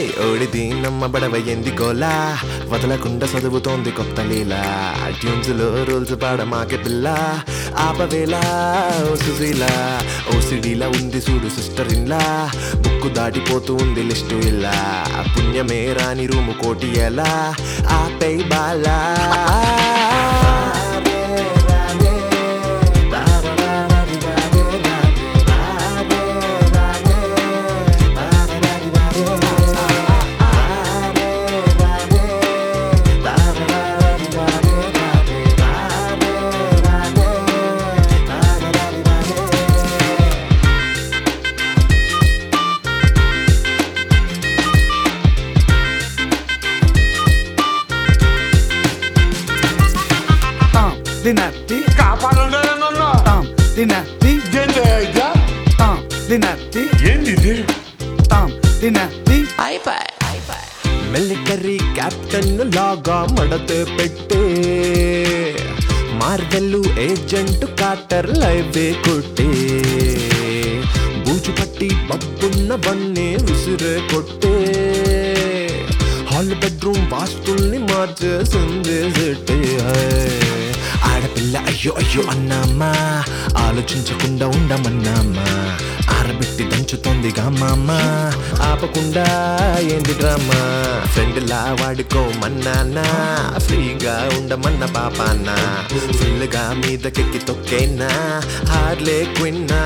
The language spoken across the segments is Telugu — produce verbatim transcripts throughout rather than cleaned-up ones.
ఓడిది నమ్మ బడవ ఎంది గోలా వదలకుండా చదువుతోంది కొత్త లీలా ట్యూన్స్ లో రూల్స్ పాడ మాకే పిల్ల ఆపవేలా ఓ సుశీలా ఓ సిడీలా ఉంది చూడు సిస్టర్ ఇన్లా బుక్కు దాటిపోతూ ఉంది లిస్టు ఇలా పుణ్యమే రాని రూము కోటి ఎలా ఆపై బాలా Linatti కాపాడండి నన్ను Tam Linatti ఏంటి ఇదా Tam Linatti ఏంది Tam Linatti మిలిటరీ క్యాప్టెన్ లాగా మడతే పెట్టే మార్వెల్లు ఏజెంట్ కాటర్ లైవే కొట్టే బూజు పట్టి బబ్బున్న బన్నే విసిరే కొట్టే హాల్ బెడ్రూమ్ వాస్తుల్ని మార్చేసింది సెట్టే ఆడపిల్ల అయ్యో అయ్యో అన్నామా ఆలోచించకుండా ఉండమన్నామా ఆరబెట్టి దంచుతోందిగా మామ ఆపకుండా ఏంది డ్రామా ఫ్రెండ్ లా వాడుకోమన్నానా ఫ్రీగా ఉండమన్న పాపాన్న ఫుల్గా మీదకెక్కి తొక్కేనా హార్లే క్విన్నా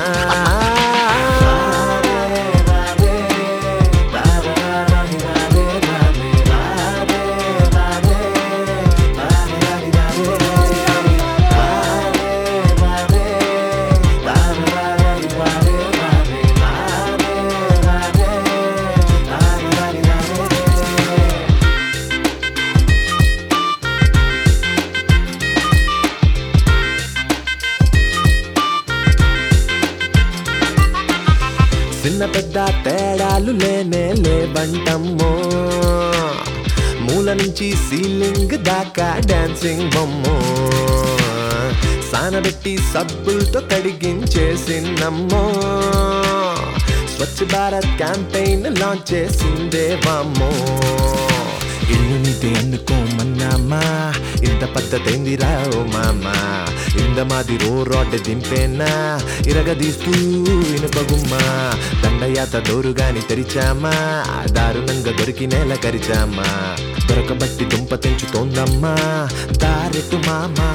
చిన్న పెద్ద తేడాలు లేనే లేవంటమ్మో మూల నుంచి సీలింగ్ దాకా డాన్సింగ్ బొమ్మో సానబెట్టి సబ్బులతో కడిగించేసినమ్మో స్వచ్ఛ భారత్ క్యాంపెయిన్ లాంచ్ చేసిందే వామ్మో ఇల్లు నీతి అనుకోమన్నామా ఇంత పద్ధతైందిరా ఓ మామా ఇంద మాది రో రాడ్ దింపేనా ఇరగదీస్తూ ఇనుపగుమ్మా దండయాత దోరుగాని తెరిచామా దారుణంగా దొరికి నేల కరిచామా దొరకబట్టి దుంప తెంచుతోందమ్మా దారెట్టు మామా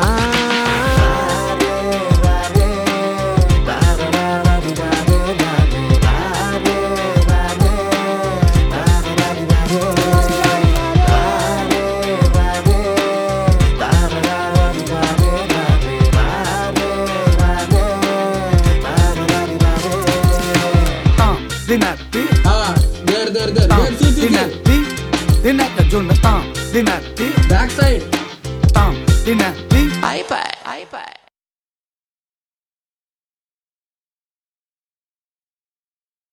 Linatti there there there Tam there see see Linatti Linatti Junna Tam Linatti back side Tam Linatti iPad iPad